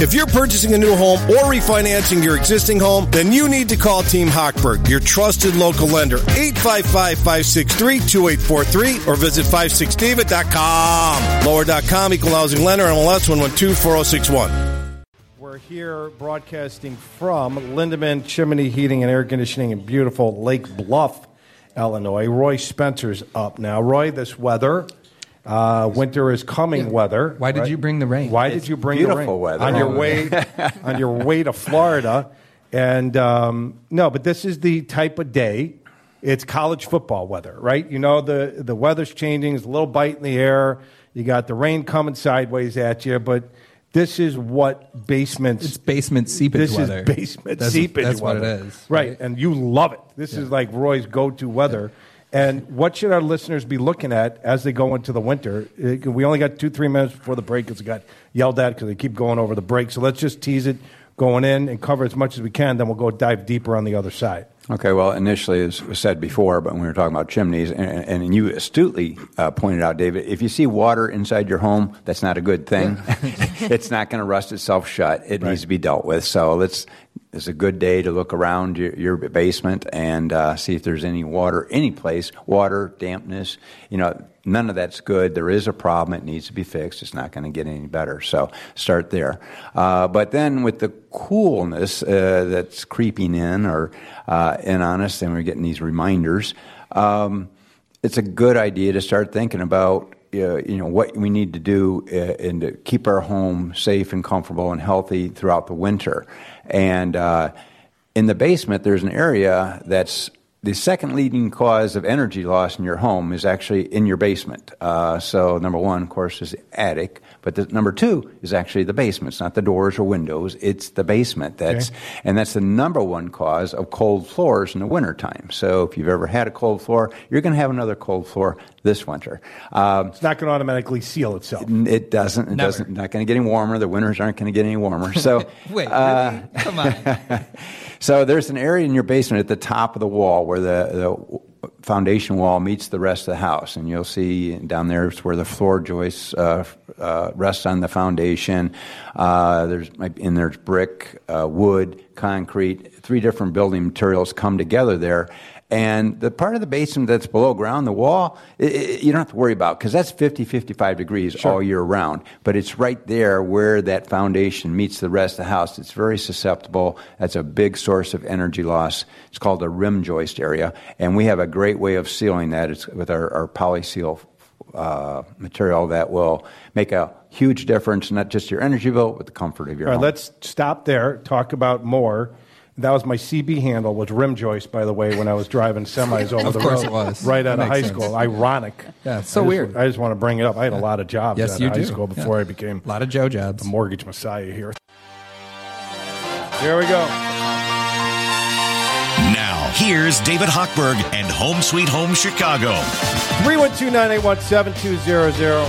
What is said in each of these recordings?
If you're purchasing a new home or refinancing your existing home, then you need to call Team Hochberg, your trusted local lender. 855-563-2843 or visit 56david.com. Lower.com, equal housing lender, MLS 112-4061. We're here broadcasting from Lindeman Chimney Heating and Air Conditioning in beautiful Lake Bluff, Illinois. Roy Spencer's up now. Roy, this weather, winter is coming weather. Why did you bring the rain? Why did you bring the rain? Beautiful weather. On your way to Florida. And no, but this is the type of day. It's college football weather, right? You know, the weather's changing. There's a little bite in the air. You got the rain coming sideways at you, but this is what basements... It's basement seepage weather. This is basement seepage that's weather. That's what it is. Right, and you love it. This is like Roy's go-to weather. Yeah. And what should our listeners be looking at as they go into the winter? We only got 2-3 minutes before the break because we got yelled at because they keep going over the break. So let's just tease it going in and cover as much as we can. Then we'll go dive deeper on the other side. Okay, well, initially, as was said before, but when we were talking about chimneys, and you astutely pointed out, David, if you see water inside your home, that's not a good thing. It's not going to rust itself shut. It needs to be dealt with. So it's a good day to look around your basement and see if there's any water, any place, water, dampness. You know, none of that's good. There is a problem. It needs to be fixed. It's not going to get any better. So start there. But then with the coolness that's creeping in on us, and we're getting these reminders, it's a good idea to start thinking about what we need to do and to keep our home safe and comfortable and healthy throughout the winter. And in the basement, there's an area that's the second leading cause of energy loss in your home is actually in your basement. So number one, of course, is the attic, but number two is actually the basement. It's not the doors or windows, it's the basement. And that's the number one cause of cold floors in the wintertime. So if you've ever had a cold floor, you're going to have another cold floor this winter. It's not going to automatically seal itself. It doesn't. It doesn't. Not going to get any warmer. The winters aren't going to get any warmer. So wait, really? Come on. So there's an area in your basement at the top of the wall where the foundation wall meets the rest of the house, and you'll see down there is where the floor joists rest on the foundation. There's brick, wood, concrete, 3 different building materials come together there. And the part of the basement that's below ground, the wall, you don't have to worry about because that's 50, 55 degrees all year round. But it's right there where that foundation meets the rest of the house. It's very susceptible. That's a big source of energy loss. It's called the rim joist area. And we have a great way of sealing that. It's with our PolySeal material that will make a huge difference, not just your energy bill, but the comfort of your home. All right, let's stop there, talk about more. That was my CB handle, was rim joist, by the way, when I was driving semis over the road. Of course it was. Right out of high school. Ironic. Yeah, it's so weird. I just want to bring it up. I had a lot of jobs out of high school before I became a lot of Joe jobs. A mortgage messiah here. Here we go. Now, here's David Hochberg and Home Sweet Home Chicago. 312-981-7200.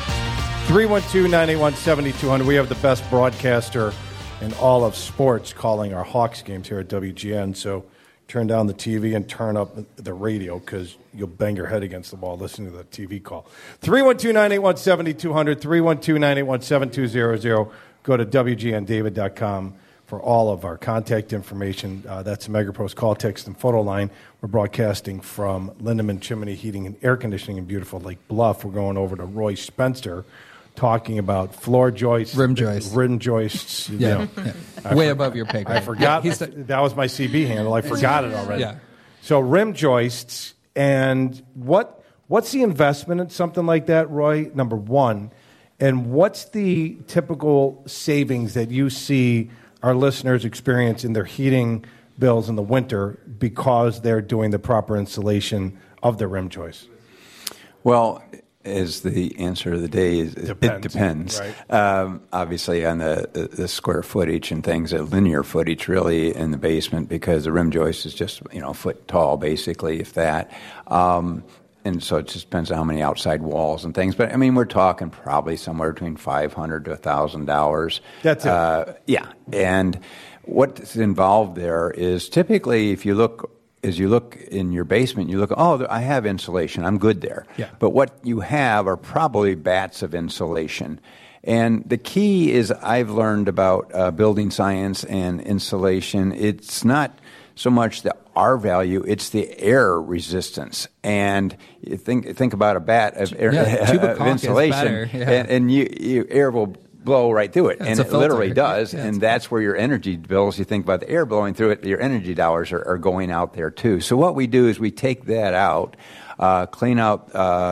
312-981-7200. We have the best broadcaster in all of sports calling our Hawks games here at WGN. So turn down the TV and turn up the radio because you'll bang your head against the wall listening to the TV call. 312-981-7200, 312-981-7200. Go to WGNDavid.com for all of our contact information. That's the MegaPro's call, text, and photo line. We're broadcasting from Lindeman Chimney Heating and Air Conditioning in beautiful Lake Bluff. We're going over to Roy Spencer, talking about floor joists, rim joists. Way above your pay grade. I forgot that was my CB handle. I forgot it already. Yeah. So rim joists, and what's the investment in something like that, Roy? Number one, and what's the typical savings that you see our listeners experience in their heating bills in the winter because they're doing the proper installation of the rim joists? Well, as the answer of the day is, it depends. Right. Obviously, on the square footage and things, a linear footage really in the basement because the rim joist is just a foot tall, basically, if that. And so it just depends on how many outside walls and things. But I mean, we're talking probably somewhere between $500 to $1,000. That's it. Yeah, and what's involved there is typically, if you look. As you look in your basement, you look, I have insulation. I'm good there. Yeah. But what you have are probably bats of insulation. And the key is I've learned about building science and insulation. It's not so much the R value, it's the air resistance. And you think about a bat of, air, of insulation, and you air will blow right through it, and it literally does, and that's where your energy bills, you think about the air blowing through it, your energy dollars are going out there too. So what we do is we take that out, clean out,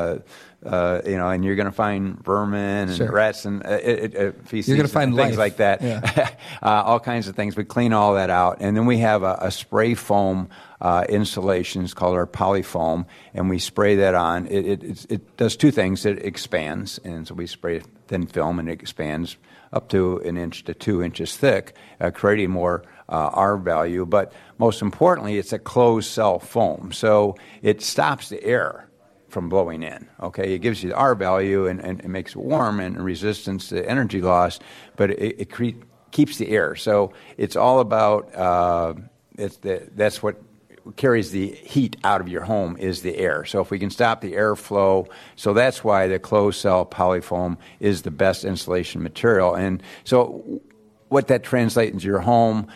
and you're going to find vermin and rats and feces, you're going to find things like that, all kinds of things. We clean all that out, and then we have a spray foam insulation. It's called our polyfoam, and we spray that on. It does two things. It expands, and so we spray thin film, and it expands up to 1 inch to 2 inches thick, creating more R value. But most importantly, it's a closed cell foam, so it stops the air from blowing in. Okay, it gives you the R value and it makes it warm and resistance to energy loss, but it keeps the air. So it's all about that's what carries the heat out of your home is the air. So if we can stop the airflow, so that's why the closed cell polyfoam is the best insulation material. And so what that translates into your home,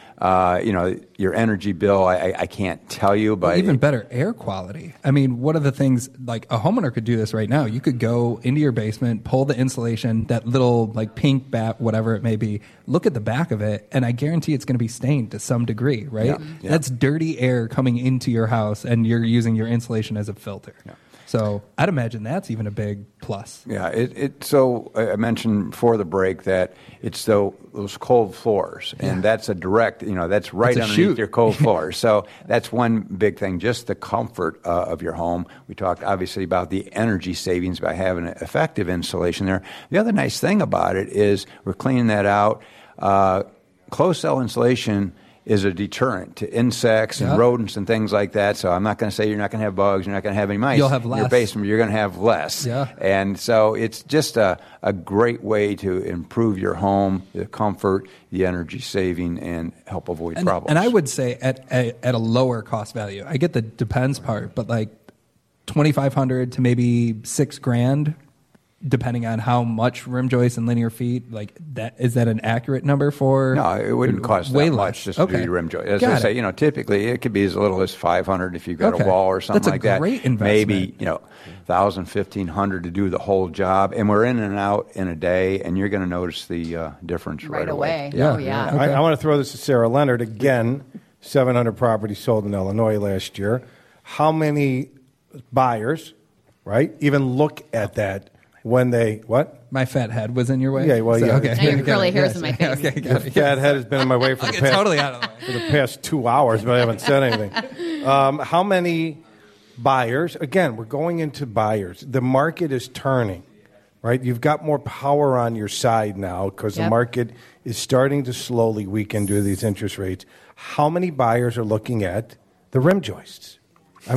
your energy bill, I can't tell you, but even better air quality. I mean, what are the things, like a homeowner could do this right now. You could go into your basement, pull the insulation, that little like pink bat, whatever it may be, look at the back of it, and I guarantee it's going to be stained to some degree, right? Yeah. That's dirty air coming into your house, and you're using your insulation as a filter. Yeah. So I'd imagine that's even a big plus. Yeah, so I mentioned before the break that it's those cold floors, and that's a direct, that's right underneath your cold floors. So that's one big thing, just the comfort of your home. We talked obviously about the energy savings by having effective insulation there. The other nice thing about it is we're cleaning that out. Closed cell insulation is a deterrent to insects and rodents and things like that. So I'm not going to say you're not going to have bugs, you're not going to have any mice. You'll have less. In your basement, you're going to have less. Yeah. And so it's just a great way to improve your home, the comfort, the energy saving, and help avoid problems. And I would say at a lower cost value. I get the depends part, but like $2,500 to maybe $6,000, depending on how much rim joist and linear feet, like that, is that an accurate number for? No, it wouldn't cost that much just to do your rim joist. As I say, typically it could be as little as $500 if you've got a wall or something like that. That's a great investment. Maybe, $1,000, $1,500 to do the whole job. And we're in and out in a day, and you're going to notice the difference right away. Yeah. Oh, yeah. Okay. I want to throw this to Sarah Leonard. Again, 700 properties sold in Illinois last year. How many buyers, right, even look at that? When they, what? My fat head was in your way? Yeah, well, yeah. Okay. Now your curly hair's in my face. Okay, Your fat head has been in my way for totally out of the way. For the past 2 hours, but I haven't said anything. How many buyers? Again, we're going into buyers. The market is turning, right? You've got more power on your side now because the market is starting to slowly weaken due to these interest rates. How many buyers are looking at the rim joists? I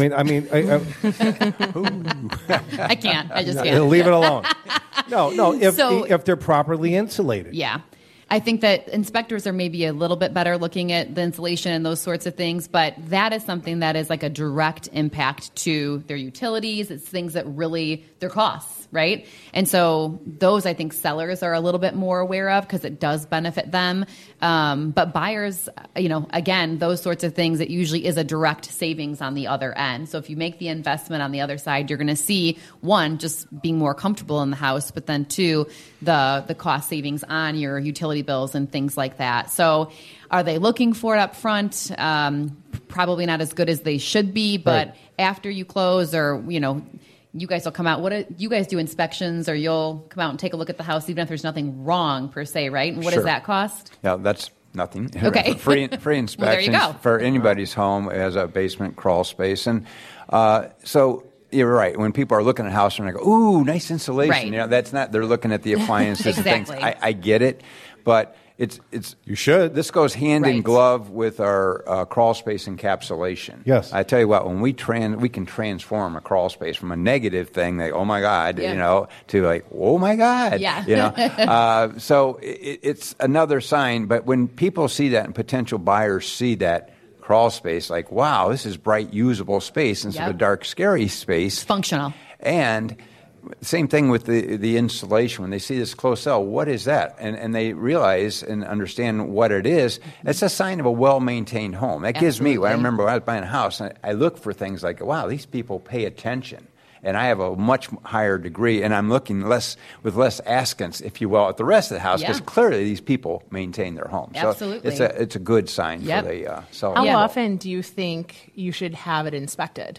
can't. I just can't. Leave it alone. No. If they're properly insulated. Yeah. I think that inspectors are maybe a little bit better looking at the insulation and those sorts of things, but that is something that is like a direct impact to their utilities. It's things that really, their costs, right? And so those, I think, sellers are a little bit more aware of because it does benefit them. But buyers, again, those sorts of things, it usually is a direct savings on the other end. So if you make the investment on the other side, you're going to see, one, just being more comfortable in the house, but then two, the cost savings on your utility bills and things like that. So are they looking for it up front? Probably not as good as they should be, but after you close or, you guys will come out. You guys do inspections, or you'll come out and take a look at the house, even if there's nothing wrong per se, right? And what does that cost? Yeah, that's nothing. Okay. Free inspections well, there you go. For anybody's home as a basement crawl space. And so you're right. When people are looking at a house and they go, ooh, nice insulation. Right. That's not, they're looking at the appliances Exactly. and things. I get it, but it's you should. This goes hand in glove with our crawl space encapsulation. Yes. I tell you what, when we can transform a crawl space from a negative thing, like oh my God, to like oh my God, so it's another sign. But when people see that and potential buyers see that crawl space, like wow, this is bright, usable space instead of a dark, scary space. It's functional. And same thing with the insulation. When they see this closed cell, what is that? And they realize and understand what it is. It's a sign of a well-maintained home. That gives me, I remember when I was buying a house, I look for things like, wow, these people pay attention. And I have a much higher degree, and I'm looking with less askance, if you will, at the rest of the house, because clearly these people maintain their home. Absolutely. So it's a good sign for the seller. How often do you think you should have it inspected?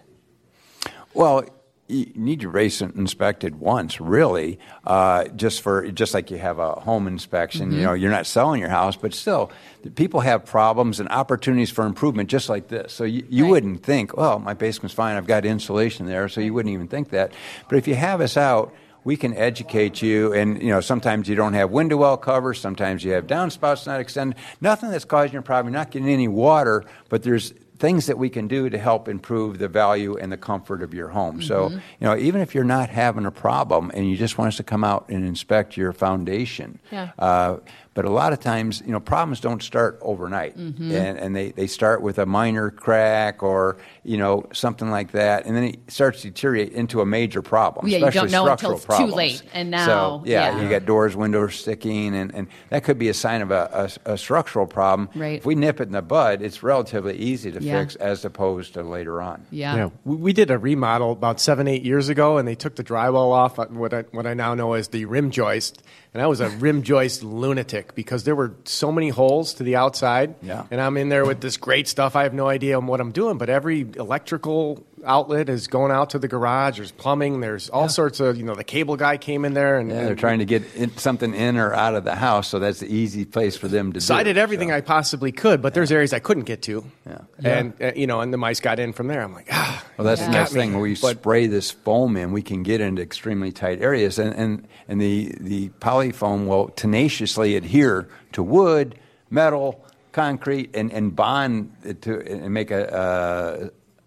Well, you need your base inspected once, really, just like you have a home inspection. Mm-hmm. You know, you're not selling your house, but still, people have problems and opportunities for improvement, just like this. So you wouldn't think, oh, my basement's fine, I've got insulation there, so you wouldn't even think that. But if you have us out, we can educate you, and sometimes you don't have window well covers, sometimes you have downspouts not extended. Nothing that's causing your problem. You're not getting any water, but there's things that we can do to help improve the value and the comfort of your home. So, even if you're not having a problem and you just want us to come out and inspect your foundation, but a lot of times, problems don't start overnight, and they start with a minor crack or something like that, and then it starts to deteriorate into a major problem. Yeah, especially you don't know structural until it's problems. too late, and now you got doors, windows sticking, and that could be a sign of a structural problem. Right. If we nip it in the bud, it's relatively easy to fix as opposed to later on. Yeah. We did a remodel about 7-8 years ago, and they took the drywall off what I now know as the rim joist. And I was a rim joist lunatic because there were so many holes to the outside. Yeah. And I'm in there with this great stuff. I have no idea what I'm doing, but every electrical outlet is going out to the garage. There's plumbing. There's all sorts of, the cable guy came in there. And they're trying to get something in or out of the house, so that's the easy place for them to do it. So I did everything I possibly could, but there's areas I couldn't get to. Yeah. And, and the mice got in from there. I'm like, Well, that's the next thing. Where we spray this foam in, we can get into extremely tight areas. And the polyfoam will tenaciously adhere to wood, metal, concrete, and bond and make a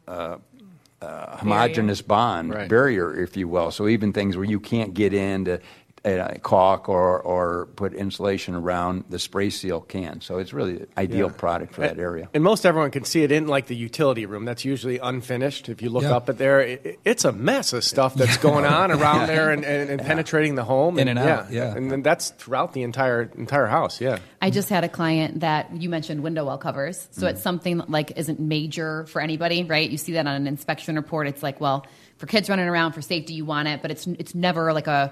homogeneous barrier, if you will. So even things where you can't get into caulk or put insulation around, the spray seal can. So it's really an ideal product for that area. And most everyone can see it in like the utility room. That's usually unfinished. If you look up at there, it's a mess of stuff that's going on around there and penetrating the home. In and out, And then that's throughout the entire house, I just had a client that you mentioned window well covers. So it's something that like isn't major for anybody, right? You see that on an inspection report. It's like, well, for kids running around for safety, you want it, but it's never like a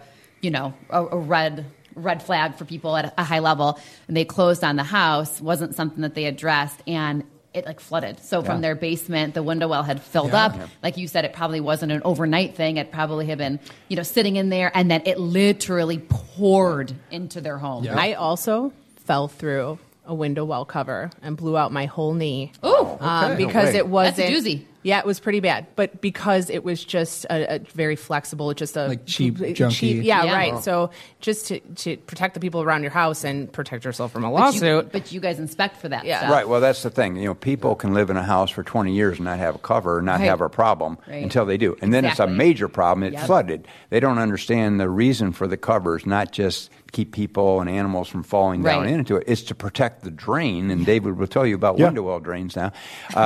red flag for people at a high level. And they closed on the house, wasn't something that they addressed, and it like flooded. So from their basement, the window well had filled up. Like you said, it probably wasn't an overnight thing. It probably had been, sitting in there, and then it literally poured into their home. I also fell through a window well cover and blew out my whole knee. Ooh, because it wasn't. That's a doozy. Yeah, it was pretty bad, but because it was just a very flexible, just a like cheap, junky. Right. So just to protect the people around your house and protect yourself from a lawsuit. But you guys inspect for that stuff. Right. Well, that's the thing. People can live in a house for 20 years and not have a cover, not have a problem until they do. And then it's a major problem. It flooded. They don't understand the reason for the covers, not just keep people and animals from falling down into it. It's to protect the drain, and David will tell you about window well drains now.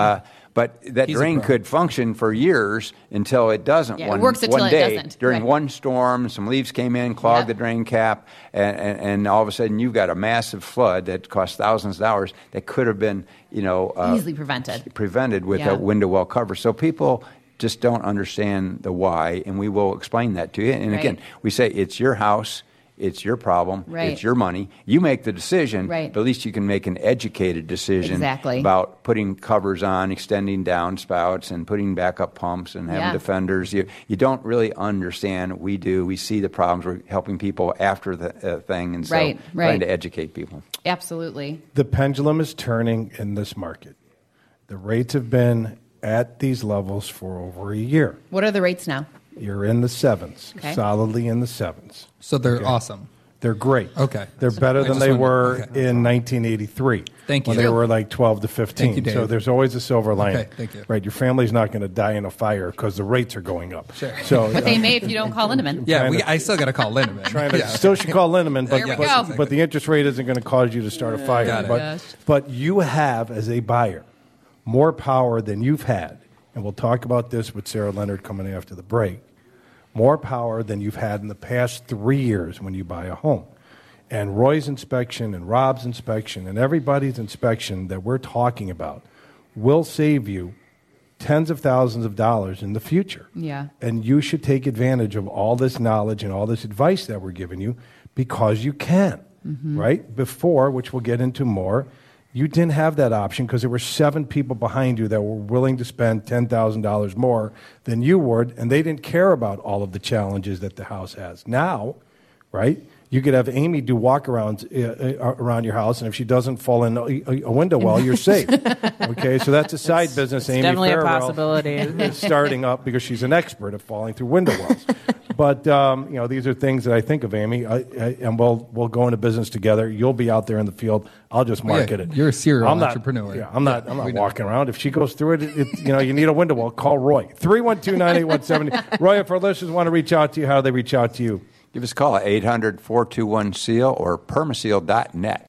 But that drain could function for years until it doesn't. It works until one day, it doesn't. during one storm, some leaves came in, clogged the drain cap, and all of a sudden you've got a massive flood that cost thousands of dollars that could have been, easily prevented with a window well cover. So people just don't understand the why, and we will explain that to you. And again, we say it's your house. It's your problem. It's your money. You make the decision, but at least you can make an educated decision about putting covers on, extending downspouts, and putting backup pumps and having defenders. You don't really understand. We do. We see the problems. We're helping people after the thing, and so trying to educate people. Absolutely. The pendulum is turning in this market. The rates have been at these levels for over a year. What are the rates now? You're in the sevens, solidly in the sevens. So they're awesome. They're great. Okay. They're better than they were in 1983. Thank you. When they were like 12 to 15. Thank you, Dave. So there's always a silver lining. Okay, thank you. Right, your family's not going to die in a fire because the rates are going up. Sure. So, But they may if you don't call Lindemann. Yeah, I still got to call Lindemann. Still should call Lindemann, There we go. but the interest rate isn't going to cause you to start a fire. Got it. But you have, as a buyer, more power than you've had. And we'll talk about this with Sarah Leonard coming after the break. more power than you've had in the past 3 years when you buy a home. And Roy's inspection and Rob's inspection and everybody's inspection that we're talking about will save you tens of thousands of dollars in the future. Yeah. And you should take advantage of all this knowledge and all this advice that we're giving you because you can, right? Before, which we'll get into more, you didn't have that option because there were 7 people behind you that were willing to spend $10,000 more than you would, and they didn't care about all of the challenges that the house has. Now, right, you could have Amy do walk-arounds around your house, and if she doesn't fall in a window well, you're safe. Okay, so that's a side business Amy definitely Farrell a possibility. is starting up because she's an expert at falling through window wells. But these are things that I think of, Amy, and we'll go into business together. You'll be out there in the field. I'll just market it. You're a serial I'm not, entrepreneur. Yeah, I'm not walking around. If she goes through it, you need a window well, call Roy. 312-981-70. Roy, if our listeners want to reach out to you, how do they reach out to you? Give us a call at 800-421-SEAL or permaseal.net.